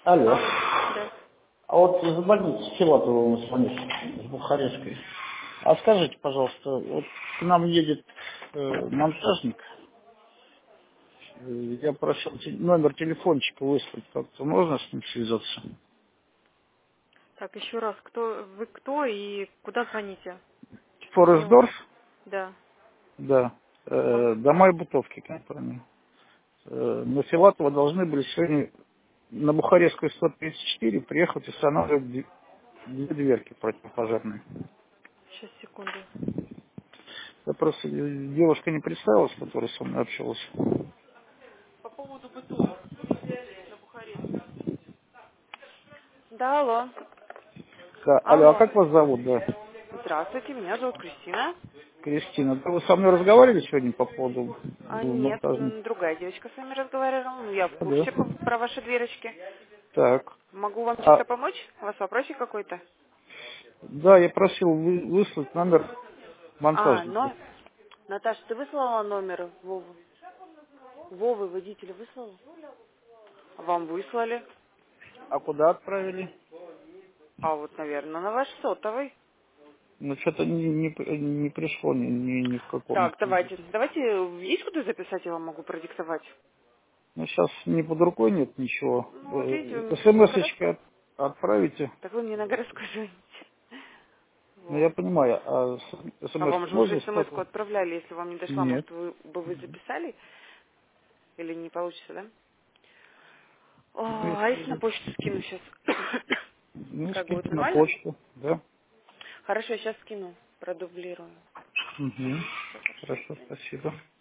Алло. Алло, да. А вот из больницы Филатова мы звонишь, с Бухарестской. А скажите, пожалуйста, вот к нам едет монтажник. Я просил номер телефончика выслать. Как-то можно с ним связаться? Так, еще раз, вы кто и куда звоните? Мне вот, Форестдорф? да. Да. Мон- Дома и бытовки компании. На Филатова должны были сегодня на Бухарестскую 134 приехать и устанавливать две дверки противопожарные. Сейчас, секунду. Я просто девушка не представилась, которая со мной общалась. По поводу БТО на Бухарестской. Да, алло. Алло, а Алло. как вас зовут, да? Здравствуйте, меня зовут Кристина. Кристина. Да вы со мной разговаривали сегодня по поводу Нет, монтажника? другая девочка с вами разговаривала. Ну, я в Да, да. курсе про ваши дверочки. Так. Могу вам А, чем-то помочь? У вас вопросик какой-то? да, я просил выслать номер монтажника. Но... Наташа, ты выслала номер Вовы? Вовы, водителя выслала? Вам выслали. А куда отправили? А вот, наверное, на ваш сотовый. Ну, что-то не пришло ни в каком. Так, давайте, есть куда записать, я вам могу продиктовать. Ну, сейчас ни под рукой нет ничего. Ну, вот видите, на городской. СМС-очка отправите. Так вы мне на городской звоните. Ну, я Вот. понимаю, а А вам СМС же уже можно смс-ку сразу? отправляли, если вам не дошла, Нет. может, вы записали? Или не получится, да? Ну, А если на почту скину сейчас? ну, Как будет скиньте на нормально? почту, да? Хорошо, сейчас скину, продублирую. Угу. Все хорошо. Хорошо, спасибо.